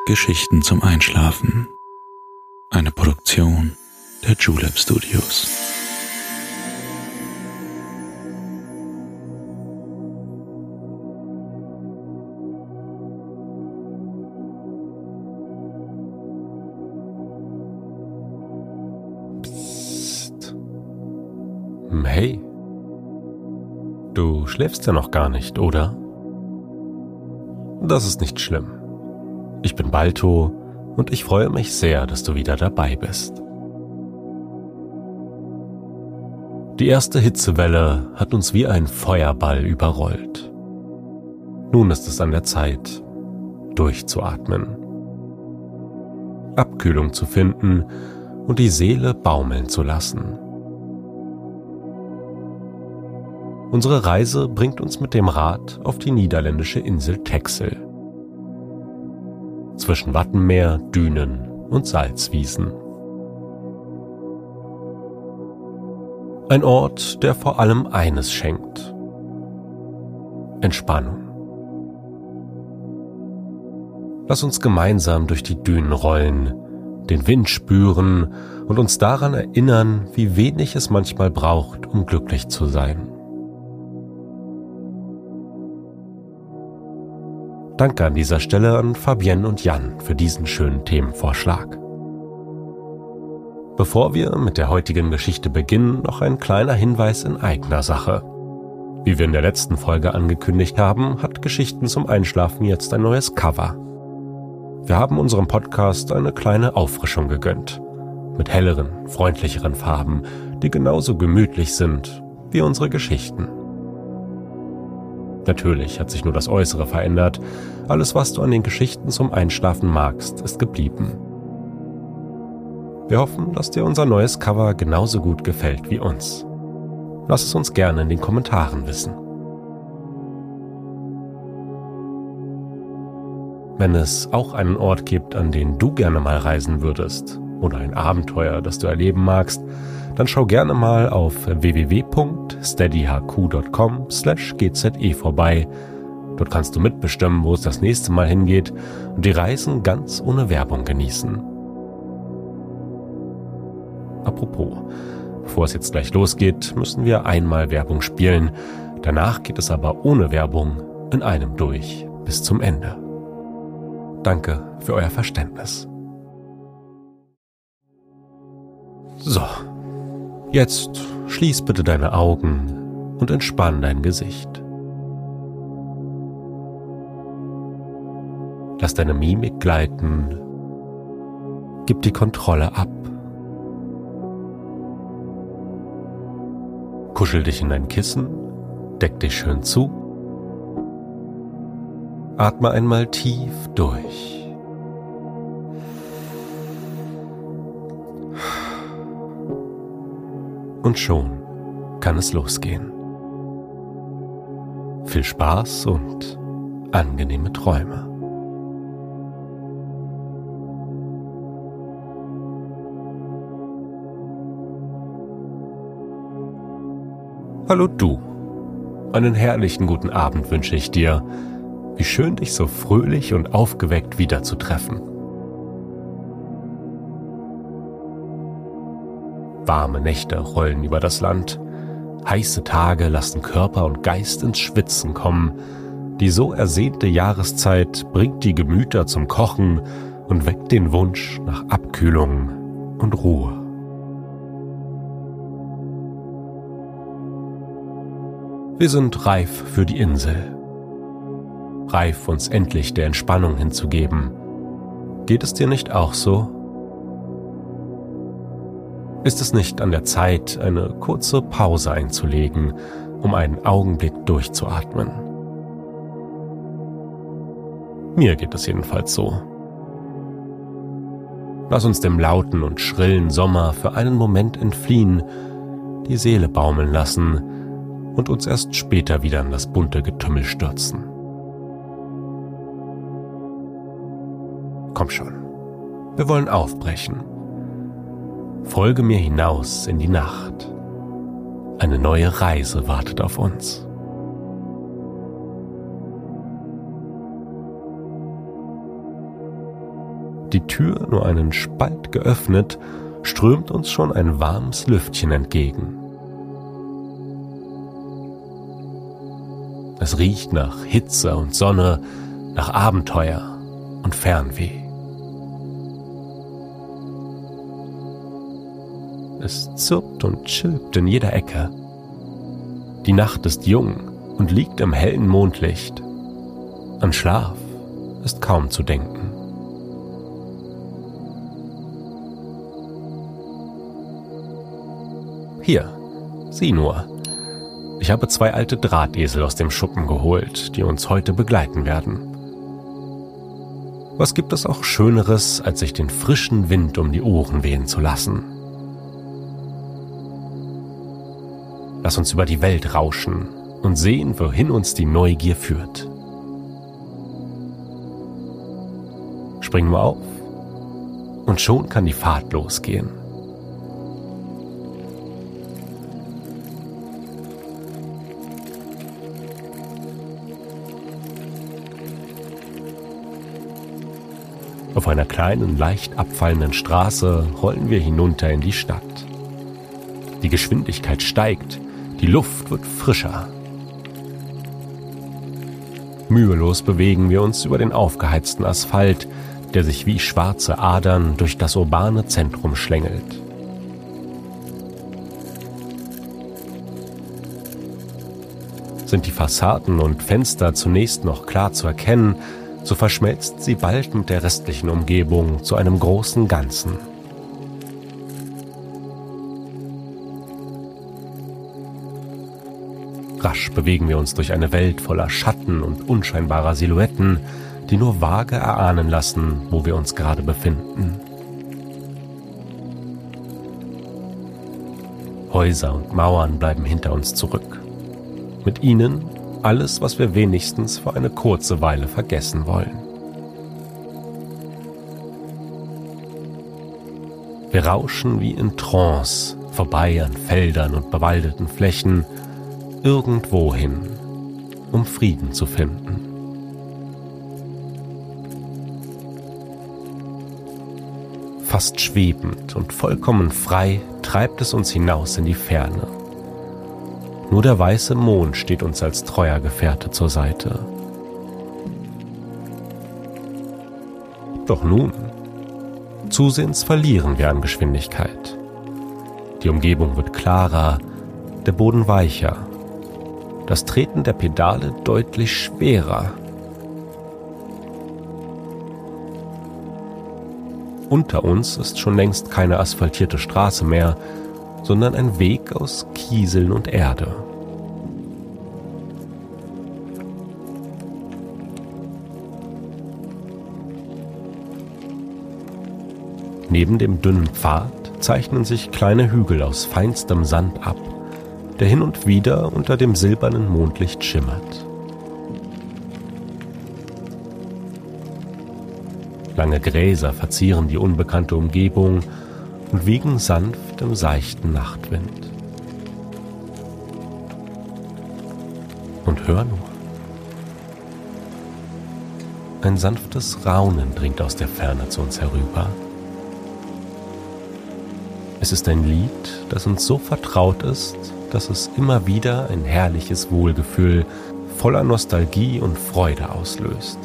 Geschichten zum Einschlafen. Eine Produktion der Julep Studios. Psst. Hey, du schläfst ja noch gar nicht, oder? Das ist nicht schlimm. Ich bin Balto und ich freue mich sehr, dass du wieder dabei bist. Die erste Hitzewelle hat uns wie ein Feuerball überrollt. Nun ist es an der Zeit, durchzuatmen, Abkühlung zu finden und die Seele baumeln zu lassen. Unsere Reise bringt uns mit dem Rad auf die niederländische Insel Texel. Zwischen Wattenmeer, Dünen und Salzwiesen. Ein Ort, der vor allem eines schenkt: Entspannung. Lass uns gemeinsam durch die Dünen rollen, den Wind spüren und uns daran erinnern, wie wenig es manchmal braucht, um glücklich zu sein. Danke an dieser Stelle an Fabienne und Jan für diesen schönen Themenvorschlag. Bevor wir mit der heutigen Geschichte beginnen, noch ein kleiner Hinweis in eigener Sache. Wie wir in der letzten Folge angekündigt haben, hat Geschichten zum Einschlafen jetzt ein neues Cover. Wir haben unserem Podcast eine kleine Auffrischung gegönnt. Mit helleren, freundlicheren Farben, die genauso gemütlich sind wie unsere Geschichten. Natürlich hat sich nur das Äußere verändert. Alles, was du an den Geschichten zum Einschlafen magst, ist geblieben. Wir hoffen, dass dir unser neues Cover genauso gut gefällt wie uns. Lass es uns gerne in den Kommentaren wissen. Wenn es auch einen Ort gibt, an den du gerne mal reisen würdest oder ein Abenteuer, das du erleben magst, dann schau gerne mal auf www.steadyhq.com/gze vorbei. Dort kannst du mitbestimmen, wo es das nächste Mal hingeht und die Reisen ganz ohne Werbung genießen. Apropos, bevor es jetzt gleich losgeht, müssen wir einmal Werbung spielen. Danach geht es aber ohne Werbung in einem durch bis zum Ende. Danke für euer Verständnis. So. Jetzt schließ bitte deine Augen und entspann dein Gesicht. Lass deine Mimik gleiten. Gib die Kontrolle ab. Kuschel dich in dein Kissen, deck dich schön zu. Atme einmal tief durch. Und schon kann es losgehen. Viel Spaß und angenehme Träume. Hallo du. Einen herrlichen guten Abend wünsche ich dir. Wie schön, dich so fröhlich und aufgeweckt wiederzutreffen. Warme Nächte rollen über das Land. Heiße Tage lassen Körper und Geist ins Schwitzen kommen. Die so ersehnte Jahreszeit bringt die Gemüter zum Kochen und weckt den Wunsch nach Abkühlung und Ruhe. Wir sind reif für die Insel. Reif, uns endlich der Entspannung hinzugeben. Geht es dir nicht auch so? Ist es nicht an der Zeit, eine kurze Pause einzulegen, um einen Augenblick durchzuatmen? Mir geht es jedenfalls so. Lass uns dem lauten und schrillen Sommer für einen Moment entfliehen, die Seele baumeln lassen und uns erst später wieder in das bunte Getümmel stürzen. Komm schon, wir wollen aufbrechen. Folge mir hinaus in die Nacht. Eine neue Reise wartet auf uns. die Tür nur einen Spalt geöffnet, strömt uns schon ein warmes Lüftchen entgegen. Es riecht nach Hitze und Sonne, nach Abenteuer und Fernweh. Es zirpt und chillt in jeder Ecke. Die Nacht ist jung und liegt im hellen Mondlicht. An Schlaf ist kaum zu denken. Hier, sieh nur. Ich habe 2 alte Drahtesel aus dem Schuppen geholt, die uns heute begleiten werden. Was gibt es auch Schöneres, als sich den frischen Wind um die Ohren wehen zu lassen? Lass uns über die Welt rauschen und sehen, wohin uns die Neugier führt. Springen wir auf und schon kann die Fahrt losgehen. Auf einer kleinen, leicht abfallenden Straße rollen wir hinunter in die Stadt. Die Geschwindigkeit steigt, die Luft wird frischer. Mühelos bewegen wir uns über den aufgeheizten Asphalt, der sich wie schwarze Adern durch das urbane Zentrum schlängelt. Sind die Fassaden und Fenster zunächst noch klar zu erkennen, so verschmelzt sie bald mit der restlichen Umgebung zu einem großen Ganzen. Rasch bewegen wir uns durch eine Welt voller Schatten und unscheinbarer Silhouetten, die nur vage erahnen lassen, wo wir uns gerade befinden. Häuser und Mauern bleiben hinter uns zurück. Mit ihnen alles, was wir wenigstens für eine kurze Weile vergessen wollen. Wir rauschen wie in Trance vorbei an Feldern und bewaldeten Flächen, irgendwohin, um Frieden zu finden. Fast schwebend und vollkommen frei treibt es uns hinaus in die Ferne. Nur der weiße Mond steht uns als treuer Gefährte zur Seite. Doch nun, zusehends verlieren wir an Geschwindigkeit. Die Umgebung wird klarer, der Boden weicher, das Treten der Pedale deutlich schwerer. Unter uns ist schon längst keine asphaltierte Straße mehr, sondern ein Weg aus Kieseln und Erde. Neben dem dünnen Pfad zeichnen sich kleine Hügel aus feinstem Sand ab, der hin und wieder unter dem silbernen Mondlicht schimmert. Lange Gräser verzieren die unbekannte Umgebung und wiegen sanft im seichten Nachtwind. Und hör nur. Ein sanftes Raunen dringt aus der Ferne zu uns herüber. Es ist ein Lied, das uns so vertraut ist, dass es immer wieder ein herrliches Wohlgefühl voller Nostalgie und Freude auslöst.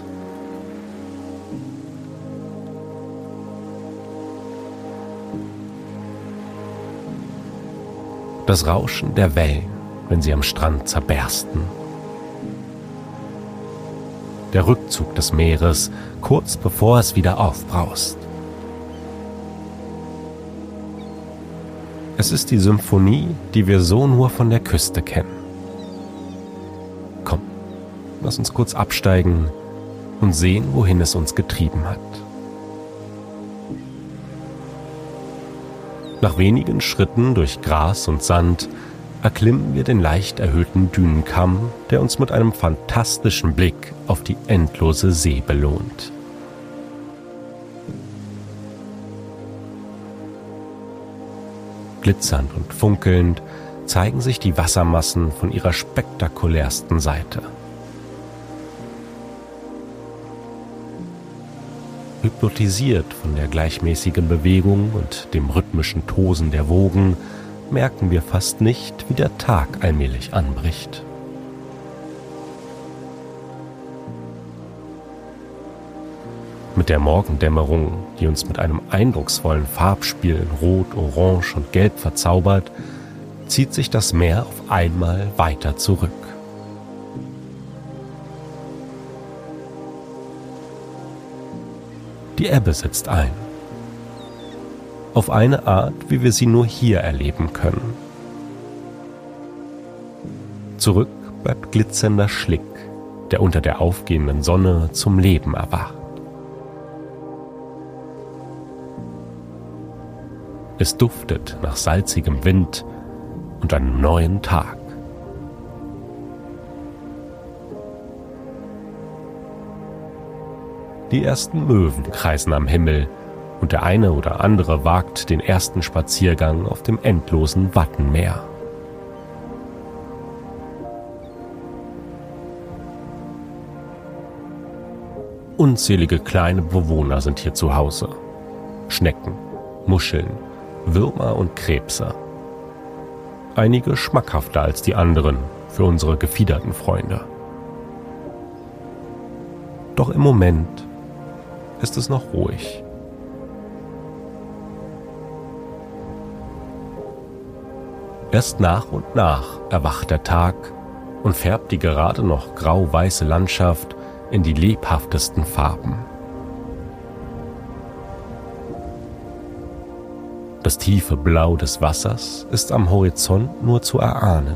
Das Rauschen der Wellen, wenn sie am Strand zerbersten. Der Rückzug des Meeres, kurz bevor es wieder aufbraust. Es ist die Symphonie, die wir so nur von der Küste kennen. Komm, lass uns kurz absteigen und sehen, wohin es uns getrieben hat. Nach wenigen Schritten durch Gras und Sand erklimmen wir den leicht erhöhten Dünenkamm, der uns mit einem fantastischen Blick auf die endlose See belohnt. Glitzernd und funkelnd zeigen sich die Wassermassen von ihrer spektakulärsten Seite. Hypnotisiert von der gleichmäßigen Bewegung und dem rhythmischen Tosen der Wogen merken wir fast nicht, wie der Tag allmählich anbricht. Mit der Morgendämmerung, die uns mit einem eindrucksvollen Farbspiel in Rot, Orange und Gelb verzaubert, zieht sich das Meer auf einmal weiter zurück. Die Ebbe setzt ein. Auf eine Art, wie wir sie nur hier erleben können. Zurück bleibt glitzernder Schlick, der unter der aufgehenden Sonne zum Leben erwacht. Es duftet nach salzigem Wind und einem neuen Tag. Die ersten Möwen kreisen am Himmel und der eine oder andere wagt den ersten Spaziergang auf dem endlosen Wattenmeer. Unzählige kleine Bewohner sind hier zu Hause. Schnecken, Muscheln, Würmer und Krebse. Einige schmackhafter als die anderen für unsere gefiederten Freunde. Doch im Moment ist es noch ruhig. Erst nach und nach erwacht der Tag und färbt die gerade noch grau-weiße Landschaft in die lebhaftesten Farben. Das tiefe Blau des Wassers ist am Horizont nur zu erahnen.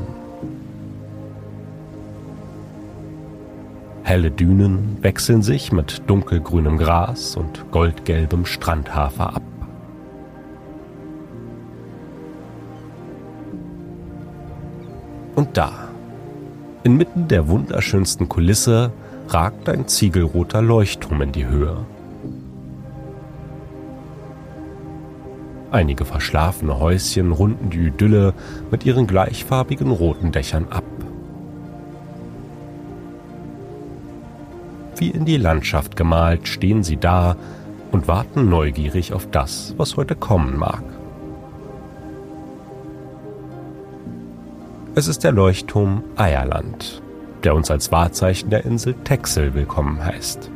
Helle Dünen wechseln sich mit dunkelgrünem Gras und goldgelbem Strandhafer ab. Und da, inmitten der wunderschönsten Kulisse, ragt ein ziegelroter Leuchtturm in die Höhe. Einige verschlafene Häuschen runden die Idylle mit ihren gleichfarbigen roten Dächern ab. Wie in die Landschaft gemalt stehen sie da und warten neugierig auf das, was heute kommen mag. Es ist der Leuchtturm Eierland, der uns als Wahrzeichen der Insel Texel willkommen heißt.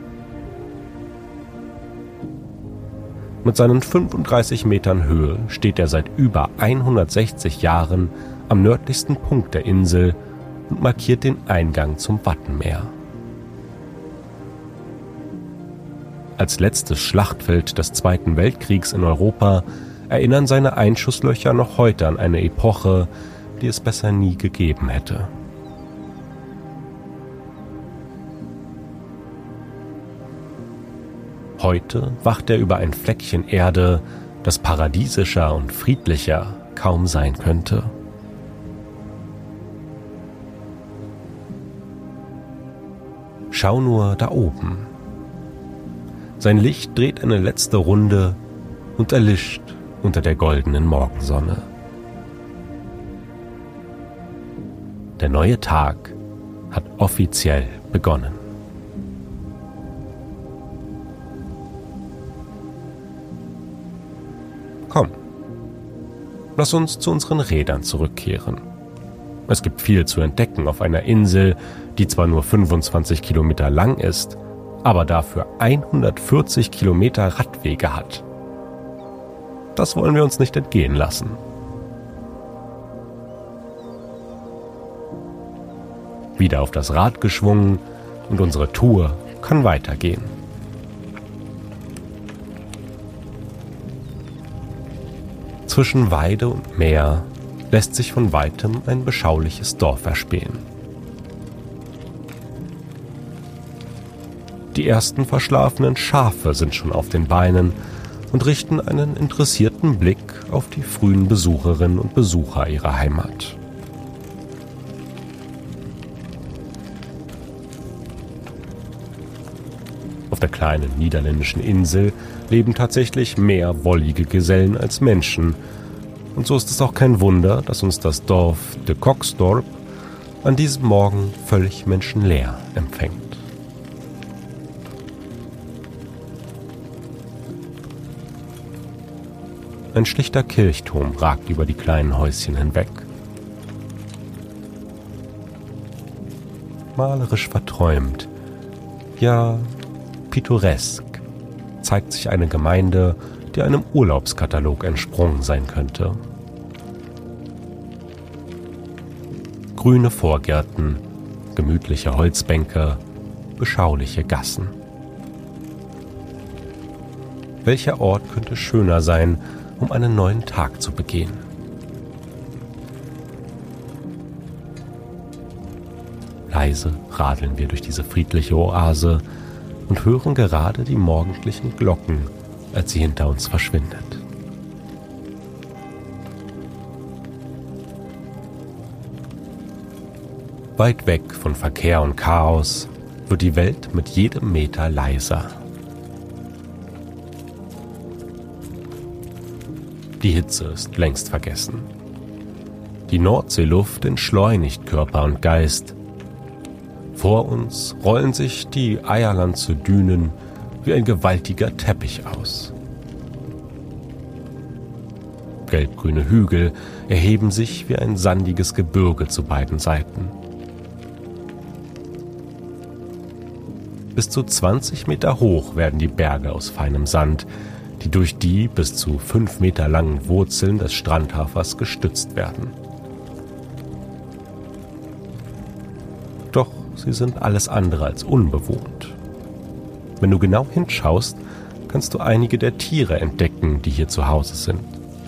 Mit seinen 35 Metern Höhe steht er seit über 160 Jahren am nördlichsten Punkt der Insel und markiert den Eingang zum Wattenmeer. Als letztes Schlachtfeld des Zweiten Weltkriegs in Europa erinnern seine Einschusslöcher noch heute an eine Epoche, die es besser nie gegeben hätte. Heute wacht er über ein Fleckchen Erde, das paradiesischer und friedlicher kaum sein könnte. Schau nur da oben. Sein Licht dreht eine letzte Runde und erlischt unter der goldenen Morgensonne. Der neue Tag hat offiziell begonnen. Komm, lass uns zu unseren Rädern zurückkehren. Es gibt viel zu entdecken auf einer Insel, die zwar nur 25 Kilometer lang ist, aber dafür 140 Kilometer Radwege hat. Das wollen wir uns nicht entgehen lassen. Wieder auf das Rad geschwungen und unsere Tour kann weitergehen. Zwischen Weide und Meer lässt sich von weitem ein beschauliches Dorf erspähen. Die ersten verschlafenen Schafe sind schon auf den Beinen und richten einen interessierten Blick auf die frühen Besucherinnen und Besucher ihrer Heimat. Auf der kleinen niederländischen Insel leben tatsächlich mehr wollige Gesellen als Menschen. Und so ist es auch kein Wunder, dass uns das Dorf De Koksdorp an diesem Morgen völlig menschenleer empfängt. Ein schlichter Kirchturm ragt über die kleinen Häuschen hinweg. Malerisch verträumt, ja pittoresk, zeigt sich eine Gemeinde, die einem Urlaubskatalog entsprungen sein könnte. Grüne Vorgärten, gemütliche Holzbänke, beschauliche Gassen. Welcher Ort könnte schöner sein, um einen neuen Tag zu begehen? Leise radeln wir durch diese friedliche Oase und hören gerade die morgendlichen Glocken, als sie hinter uns verschwindet. Weit weg von Verkehr und Chaos wird die Welt mit jedem Meter leiser. Die Hitze ist längst vergessen. Die Nordseeluft entschleunigt Körper und Geist. Vor uns rollen sich die Eierlandse Dünen wie ein gewaltiger Teppich aus. Gelbgrüne Hügel erheben sich wie ein sandiges Gebirge zu beiden Seiten. Bis zu 20 Meter hoch werden die Berge aus feinem Sand, die durch die bis zu 5 Meter langen Wurzeln des Strandhafers gestützt werden. Doch sie sind alles andere als unbewohnt. Wenn du genau hinschaust, kannst du einige der Tiere entdecken, die hier zu Hause sind.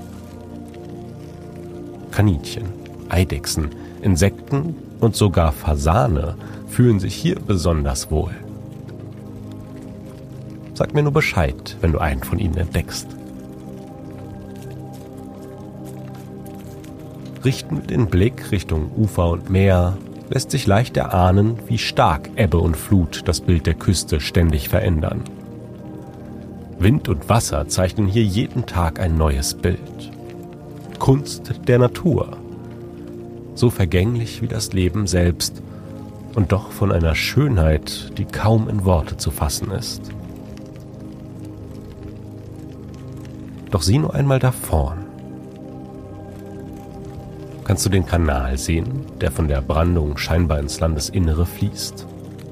Kaninchen, Eidechsen, Insekten und sogar Fasane fühlen sich hier besonders wohl. Sag mir nur Bescheid, wenn du einen von ihnen entdeckst. Richten wir den Blick Richtung Ufer und Meer, lässt sich leicht erahnen, wie stark Ebbe und Flut das Bild der Küste ständig verändern. Wind und Wasser zeichnen hier jeden Tag ein neues Bild. Kunst der Natur. So vergänglich wie das Leben selbst und doch von einer Schönheit, die kaum in Worte zu fassen ist. Doch sieh nur einmal da vorn. Kannst du den Kanal sehen, der von der Brandung scheinbar ins Landesinnere fließt?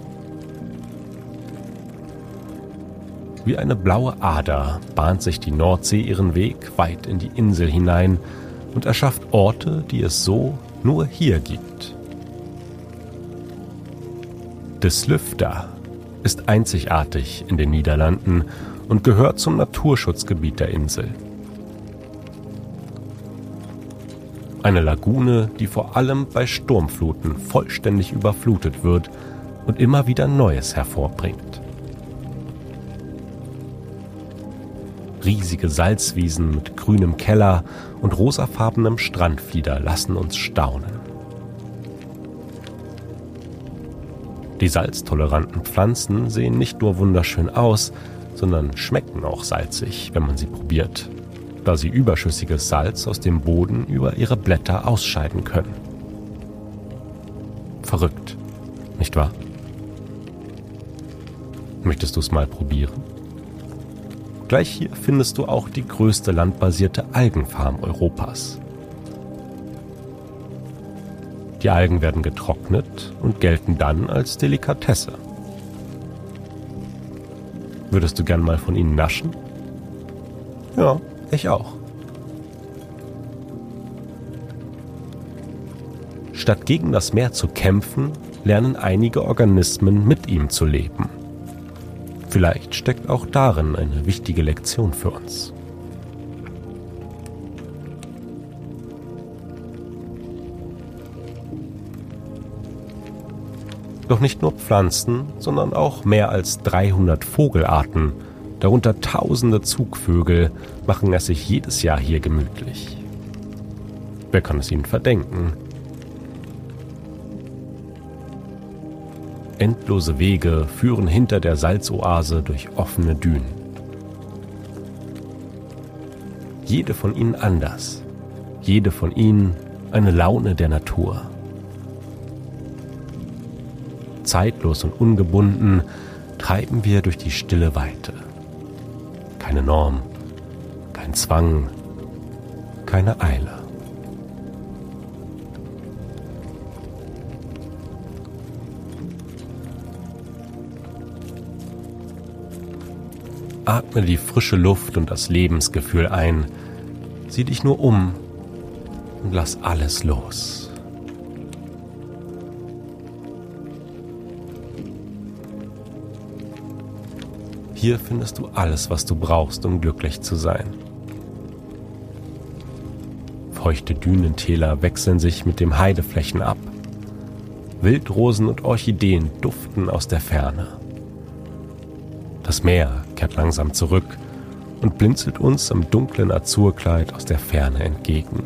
Wie eine blaue Ader bahnt sich die Nordsee ihren Weg weit in die Insel hinein und erschafft Orte, die es so nur hier gibt. De Slöfda ist einzigartig in den Niederlanden und gehört zum Naturschutzgebiet der Insel. Eine Lagune, die vor allem bei Sturmfluten vollständig überflutet wird und immer wieder Neues hervorbringt. Riesige Salzwiesen mit grünem Keller und rosafarbenem Strandflieder lassen uns staunen. Die salztoleranten Pflanzen sehen nicht nur wunderschön aus, sondern schmecken auch salzig, wenn man sie probiert, da sie überschüssiges Salz aus dem Boden über ihre Blätter ausscheiden können. Verrückt, nicht wahr? Möchtest du es mal probieren? Gleich hier findest du auch die größte landbasierte Algenfarm Europas. Die Algen werden getrocknet und gelten dann als Delikatesse. Würdest du gern mal von ihnen naschen? Ja, ich auch. Statt gegen das Meer zu kämpfen, lernen einige Organismen mit ihm zu leben. Vielleicht steckt auch darin eine wichtige Lektion für uns. Doch nicht nur Pflanzen, sondern auch mehr als 300 Vogelarten, darunter tausende Zugvögel, machen es sich jedes Jahr hier gemütlich. Wer kann es ihnen verdenken? Endlose Wege führen hinter der Salzoase durch offene Dünen. Jede von ihnen anders, jede von ihnen eine Laune der Natur. Zeitlos und ungebunden treiben wir durch die stille Weite. Keine Norm, kein Zwang, keine Eile. Atme die frische Luft und das Lebensgefühl ein. Sieh dich nur um und lass alles los. Hier findest du alles, was du brauchst, um glücklich zu sein. Feuchte Dünentäler wechseln sich mit den Heideflächen ab. Wildrosen und Orchideen duften aus der Ferne. Das Meer kehrt langsam zurück und blinzelt uns im dunklen Azurkleid aus der Ferne entgegen.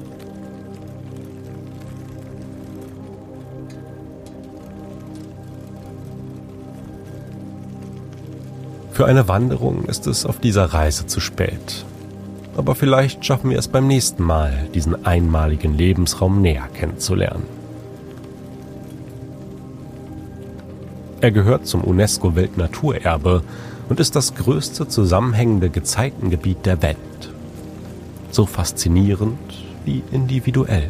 Für eine Wanderung ist es auf dieser Reise zu spät. Aber vielleicht schaffen wir es beim nächsten Mal, diesen einmaligen Lebensraum näher kennenzulernen. Er gehört zum UNESCO-Weltnaturerbe und ist das größte zusammenhängende Gezeitengebiet der Welt. So faszinierend wie individuell.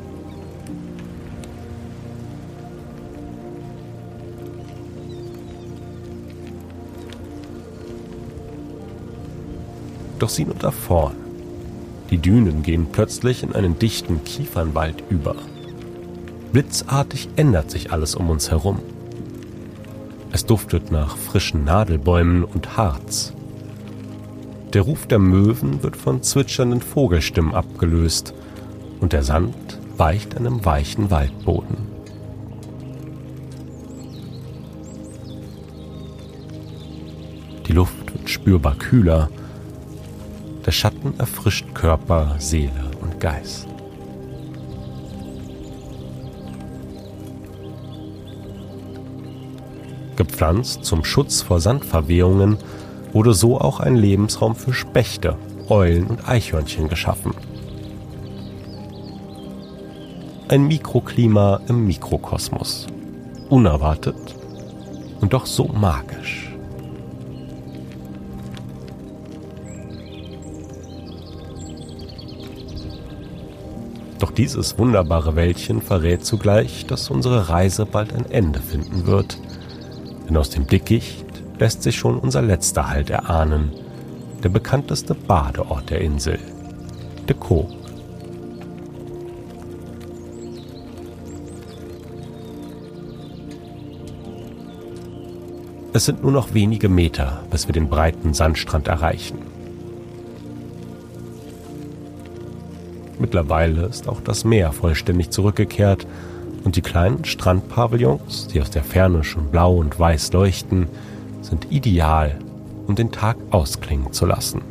Doch sieh nur da vorn. Die Dünen gehen plötzlich in einen dichten Kiefernwald über. Blitzartig ändert sich alles um uns herum. Es duftet nach frischen Nadelbäumen und Harz. Der Ruf der Möwen wird von zwitschernden Vogelstimmen abgelöst und der Sand weicht einem weichen Waldboden. Die Luft wird spürbar kühler. Der Schatten erfrischt Körper, Seele und Geist. Gepflanzt zum Schutz vor Sandverwehungen wurde so auch ein Lebensraum für Spechte, Eulen und Eichhörnchen geschaffen. Ein Mikroklima im Mikrokosmos. Unerwartet und doch so magisch. Doch dieses wunderbare Wäldchen verrät zugleich, dass unsere Reise bald ein Ende finden wird. Denn aus dem Dickicht lässt sich schon unser letzter Halt erahnen, der bekannteste Badeort der Insel, De Kock. Es sind nur noch wenige Meter, bis wir den breiten Sandstrand erreichen. Mittlerweile ist auch das Meer vollständig zurückgekehrt und die kleinen Strandpavillons, die aus der Ferne schon blau und weiß leuchten, sind ideal, um den Tag ausklingen zu lassen.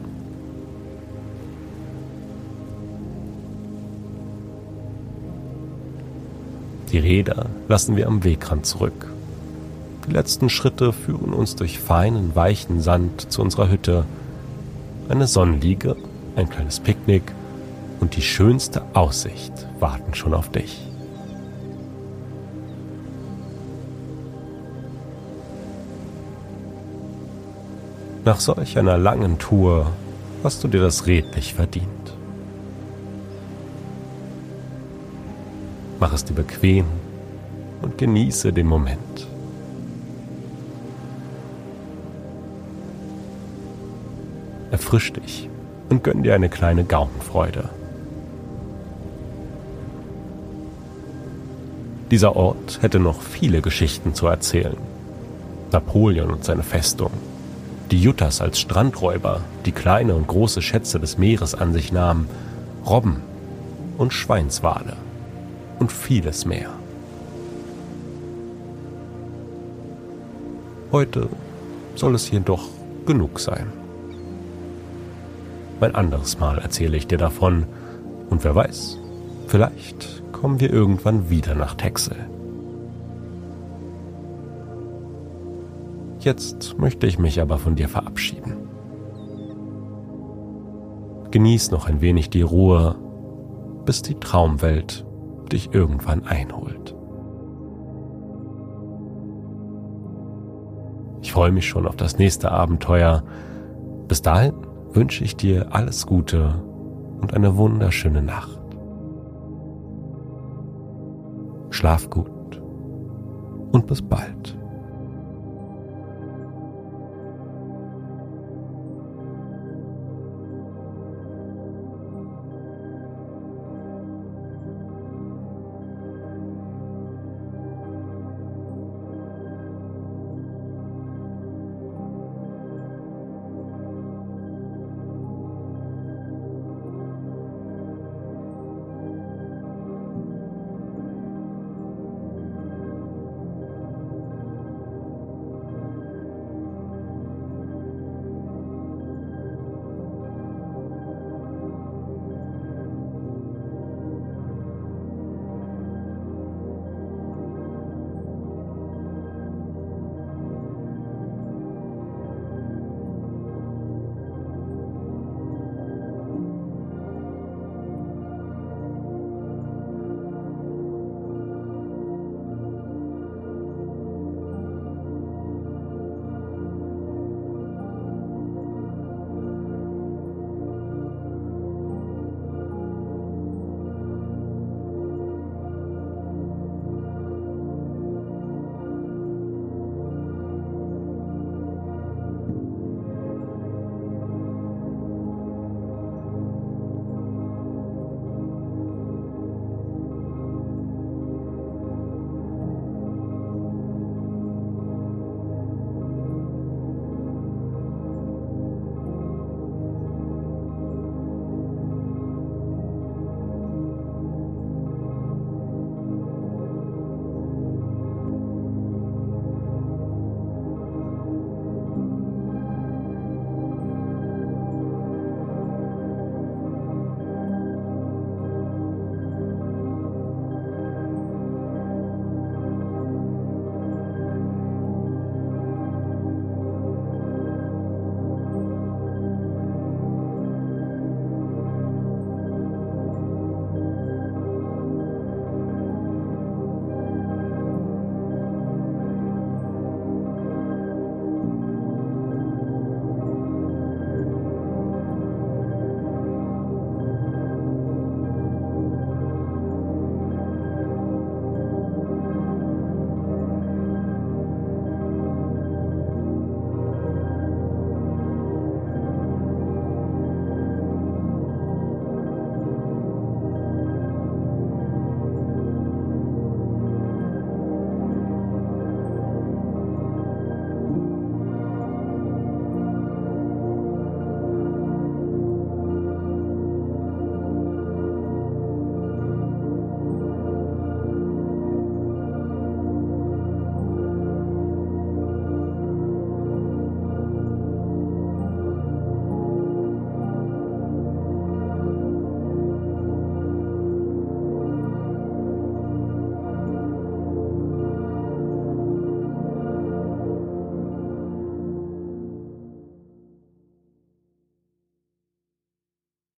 Die Räder lassen wir am Wegrand zurück. Die letzten Schritte führen uns durch feinen, weichen Sand zu unserer Hütte. Eine Sonnenliege, ein kleines Picknick und die schönste Aussicht warten schon auf dich. Nach solch einer langen Tour hast du dir das redlich verdient. Mach es dir bequem und genieße den Moment. Erfrisch dich und gönn dir eine kleine Gaumenfreude. Dieser Ort hätte noch viele Geschichten zu erzählen. Napoleon und seine Festung, die Juttas als Strandräuber, die kleine und große Schätze des Meeres an sich nahmen, Robben und Schweinswale und vieles mehr. Heute soll es jedoch genug sein. Ein anderes Mal erzähle ich dir davon und wer weiß, vielleicht kommen wir irgendwann wieder nach Texel. Jetzt möchte ich mich aber von dir verabschieden. Genieß noch ein wenig die Ruhe, bis die Traumwelt dich irgendwann einholt. Ich freue mich schon auf das nächste Abenteuer. Bis dahin wünsche ich dir alles Gute und eine wunderschöne Nacht. Schlaf gut und bis bald.